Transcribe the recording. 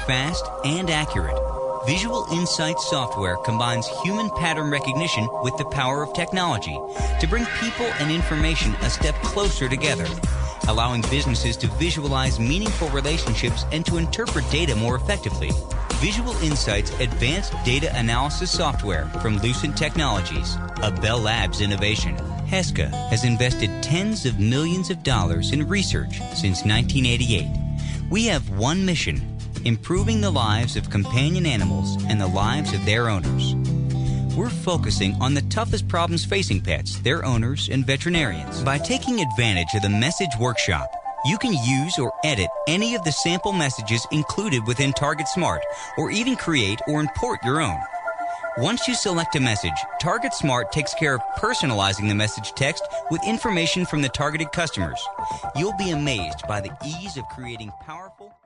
fast and accurate. Visual Insights software combines human pattern recognition with the power of technology to bring people and information a step closer together, allowing businesses to visualize meaningful relationships and to interpret data more effectively. Visual Insights advanced data analysis software from Lucent Technologies, a Bell Labs innovation. Heska has invested tens of millions of dollars in research since 1988. We have one mission: improving the lives of companion animals and the lives of their owners. We're focusing on the toughest problems facing pets, their owners, and veterinarians. By taking advantage of the Message Workshop, you can use or edit any of the sample messages included within Target Smart, or even create or import your own. Once you select a message, Target Smart takes care of personalizing the message text with information from the targeted customers. You'll be amazed by the ease of creating powerful